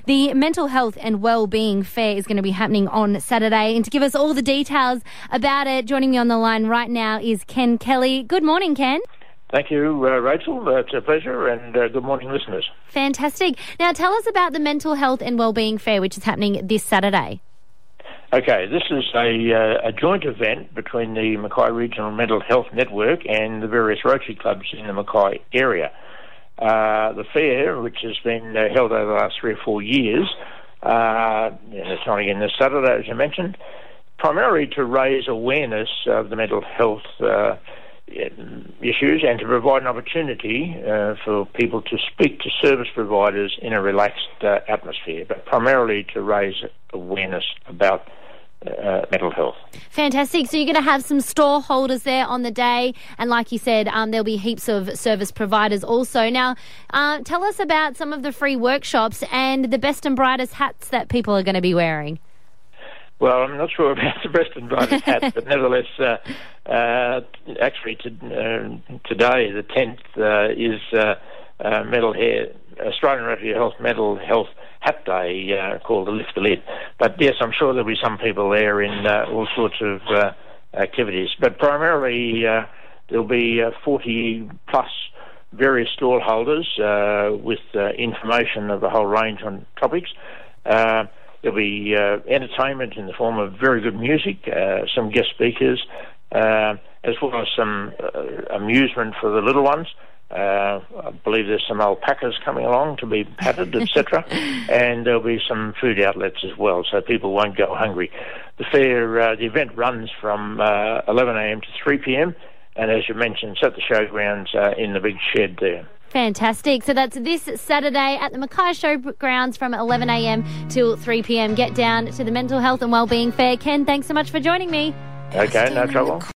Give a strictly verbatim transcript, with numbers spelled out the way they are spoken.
The Mental Health and Wellbeing Fair is going to be happening on Saturday. And to give us all the details about it, joining me on the line right now is Ken Kelly. Good morning, Ken. Thank you, uh, Rachel. Uh, it's a pleasure, and uh, good morning, listeners. Fantastic. Now, tell us about the Mental Health and Wellbeing Fair, which is happening this Saturday. Okay, this is a, uh, a joint event between the Mackay Regional Mental Health Network and the various Rotary clubs in the Mackay area. Uh, the fair, which has been uh, held over the last three or four years, uh, and it's on again this Saturday, as you mentioned, primarily to raise awareness of the mental health uh, issues and to provide an opportunity uh, for people to speak to service providers in a relaxed uh, atmosphere, but primarily to raise awareness about uh, mental health. Fantastic. So you're going to have some store holders there on the day, and like you said, um, there'll be heaps of service providers also. Now, uh, tell us about some of the free workshops and the best and brightest hats that people are going to be wearing. Well, I'm not sure about the best and brightest hat, but nevertheless, uh, uh, actually to, uh, today, the tenth, uh, is uh, uh, Mental Hair, Australian Rotary Health Mental Health Hat Day, uh, called the Lift the Lid. But yes, I'm sure there'll be some people there in uh, all sorts of uh, activities. But primarily, uh, there'll be uh, forty plus various stall holders uh, with uh, information of a whole range on topics. Uh, There'll be uh, entertainment in the form of very good music, uh, some guest speakers, uh, as well as some uh, amusement for the little ones. Uh, I believe there's some alpacas coming along to be patted, et cetera. And there'll be some food outlets as well, so people won't go hungry. The fair, uh, the event runs from uh, eleven a.m. to three p.m. and, as you mentioned, it's at the showgrounds uh, in the big shed there. Fantastic. So that's this Saturday at the Mackay Showgrounds from eleven a.m. till three p.m. Get down to the Mental Health and Wellbeing Fair. Ken, thanks so much for joining me. Okay, no trouble.